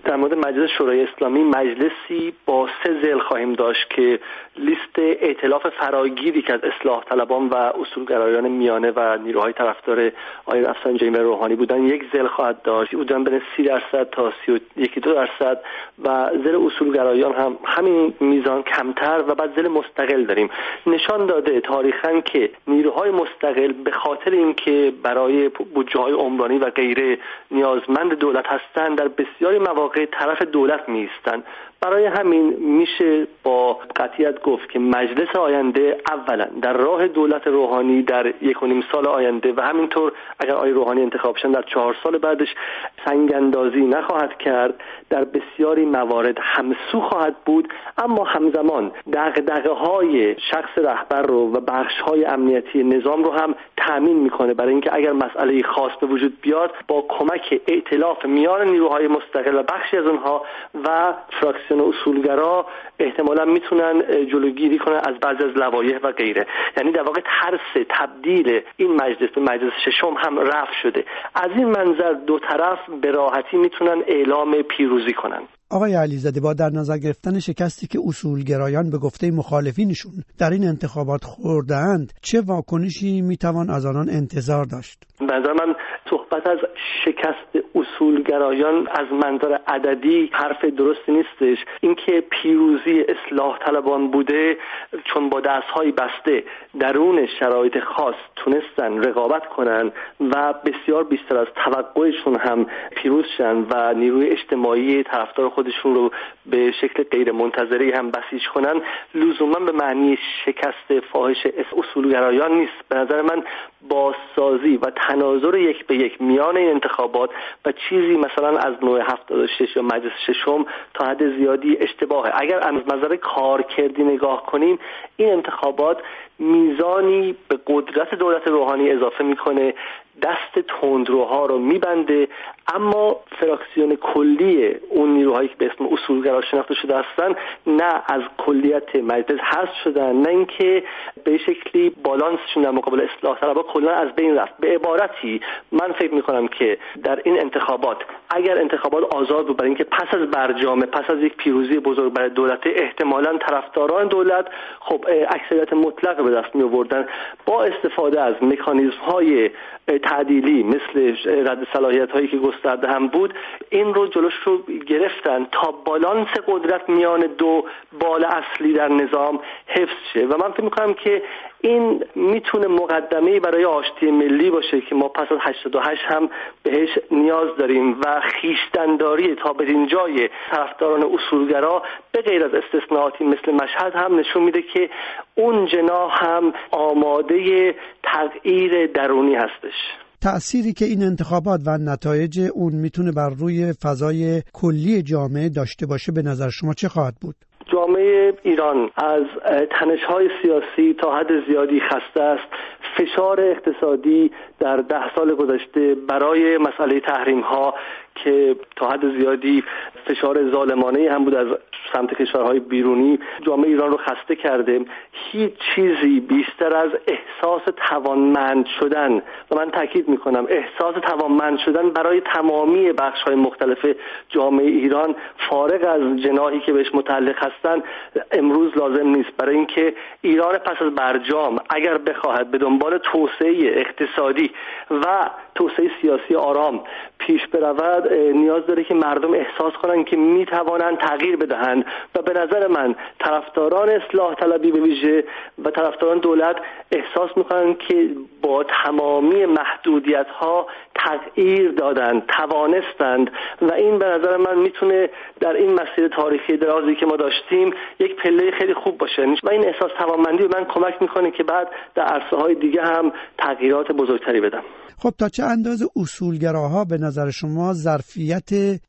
در مورد مجلس شورای اسلامی، مجلسی با 3 ضلع خواهیم داشت که لیست ائتلاف فراگیری که از اصلاح طلبان و اصولگرایان میانه و نیروهای طرفدار آقای رفسنجانی و روحانی بودن، 1 ضلع خواهد داشت بودن بین 30% تا 31-2% و ضلع اصولگرایان هم همین میزان کمتر و بعد ضلع مستقل داریم. نشان داده تاریخاً که نیروهای مستقل به خاطر اینکه برای بودجه‌های عمرانی و غیره نیازمند دولت هستند، در بسیاری مواقع طرف دولت می‌ایستند. برای همین میشه با قطعیت گفت که مجلس آینده اولا در راه دولت روحانی در 1.5 سال آینده و همینطور اگر آقای روحانی انتخاب شدن در 4 سال بعدش سنگ‌اندازی نخواهد کرد، در بسیاری موارد همسو خواهد بود، اما همزمان دغدغه‌های شخص رهبر رو و بخش‌های امنیتی نظام رو هم تامین میکنه، برای اینکه اگر مسئله خاص به وجود بیاد با کمک ائتلاف میان نیروهای مستقل و بخشی از اونها و فراکسیون اصولگرا احتمالاً میتونن جلوگیری کنن از بعضی از لوایح و غیره. یعنی در واقع ترس تبدیل این مجلس به مجلس ششم هم رفع شده. از این منظر دو طرف به راحتی میتونن اعلام پیروزی کنن. آقای علیزاده، با در نظر گرفتن شکستی که اصولگرایان به گفته مخالفینشون در این انتخابات خورده‌اند، چه واکنشی میتوان از آنان انتظار داشت؟ به نظر من صحبت از شکست اصولگرایان از منظر عددی حرف درستی نیستش. اینکه پیروزی اصلاح طلبان بوده، چون با دست‌های بسته درون شرایط خاص تونستن رقابت کنن و بسیار بیشتر از توقعشون هم پیروز شدن و نیروی اجتماعی طرفدار خودشون رو به شکل غیر منتظری هم بسیج کنن، لزوما به معنی شکست فاحش اصولگرایان نیست. به نظر من بازسازی و تناظر 1-به-1 میان این انتخابات و چیزی مثلا از نوع 76 یا مجلس ششم تا حد زیادی اشتباهه. اگر از نظر کارکردی نگاه کنیم، این انتخابات میزانی به قدرت دولت روحانی اضافه میکنه، دست تندروها رو میبنده، اما فراکسیون کلی اون نیروهایی که به اسم اصولگرا شناخته شده هستن نه از کلیت مجلس حذف شدن، نه اینکه به شکلی بالانسشون در مقابل اصلاح طلبها کلا از بین رفت. به عبارتی من فکر میکنم که در این انتخابات اگر انتخابات آزاد بود، برای اینکه پس از برجام، پس از یک پیروزی بزرگ برای دولت، احتمالاً طرفداران دولت خب اکثریت مطلق به دست می آوردن با استفاده از مکانیزم‌های تعدیلی مثل رد صلاحیت هایی که گسترده هم بود، این رو جلوش رو گرفتن تا بالانس قدرت میان دو بال اصلی در نظام حفظ شه و من فکر می‌کنم که این میتونه مقدمه‌ای برای آشتی ملی باشه که ما پس از 88 هم بهش نیاز داریم و خویشتن‌داری تا بدین جای طرفداران اصولگرا به غیر از استثناءاتی مثل مشهد هم نشون میده که اون جناح هم آماده تغییر درونی هستش. تأثیری که این انتخابات و نتایج اون میتونه بر روی فضای کلی جامعه داشته باشه به نظر شما چه خواهد بود؟ جامعه ایران از تنش‌های سیاسی تا حد زیادی خسته است. فشار اقتصادی در 10 سال گذشته برای مسئله تحریم‌ها که تا حد زیادی فشار ظالمانه هم بود از سمت کشورهای بیرونی، جامعه ایران رو خسته کرده. هیچ چیزی بیشتر از احساس توانمند شدن، و من تاکید میکنم احساس توانمند شدن برای تمامی بخش‌های مختلف جامعه ایران فارغ از جناحی که بهش متعلق هستن امروز لازم نیست. برای اینکه ایران پس از برجام اگر بخواهد به دنبال توسعه اقتصادی و توسعه سیاسی آرام پیش برود، نیاز داره که مردم احساس کنن که میتوانند تغییر بدهند و به نظر من طرفداران اصلاح طلبی به ویژه و طرفداران دولت احساس میکنن که با تمامی محدودیت‌ها تغییر دادن، توانستند و این به نظر من میتونه در این مسیر تاریخی درازی که ما داشتیم یک پله خیلی خوب باشه و این احساس توانمندی به من کمک میکنه که بعد در عرصه‌های دیگه هم تغییرات بزرگتری بدم. خب تا چه اندازه اصولگراها به نظر شما ظرفیت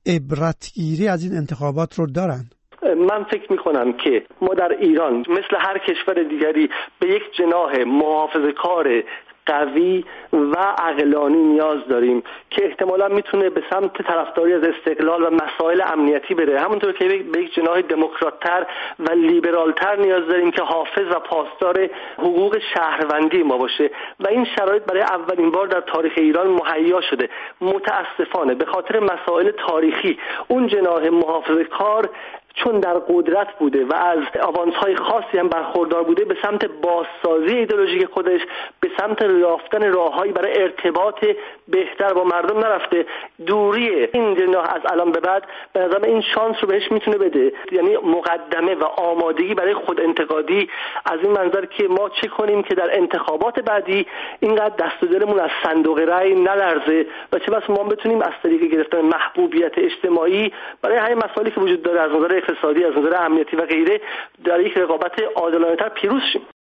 عبرتگیری از این انتخابات رو دارند؟ من فکر میکنم که ما در ایران مثل هر کشور دیگری به یک جناح محافظه‌کار قوی و عقلانی نیاز داریم که احتمالا میتونه به سمت طرفداری از استقلال و مسائل امنیتی بره. همونطور که به یک جناح دموکرات‌تر و لیبرال‌تر نیاز داریم که حافظ و پاسدار حقوق شهروندی ما باشه و این شرایط برای اولین بار در تاریخ ایران مهیا شده. متاسفانه به خاطر مسائل تاریخی اون جناح محافظه‌کار چون در قدرت بوده و از آوانس‌های خاصی هم برخوردار بوده، به سمت بازسازی ایدئولوژیک خودش، به سمت یافتن راههایی برای ارتباط بهتر با مردم نرفته. دوری این جناح از الان به بعد به نظرم این شانس رو بهش میتونه بده، یعنی مقدمه و آمادگی برای خود انتقادی از این منظر که ما چه کنیم که در انتخابات بعدی اینقدر دست و دلمون از صندوق رأی نلرزه و چه بس ما بتونیم از طریق گرفتن محبوبیت اجتماعی برای همین مسائلی که وجود داره از نظر اقتصادی، از نظر امنیتی و غیره، در یک رقابت عادلانه‌تر پیروز شیم.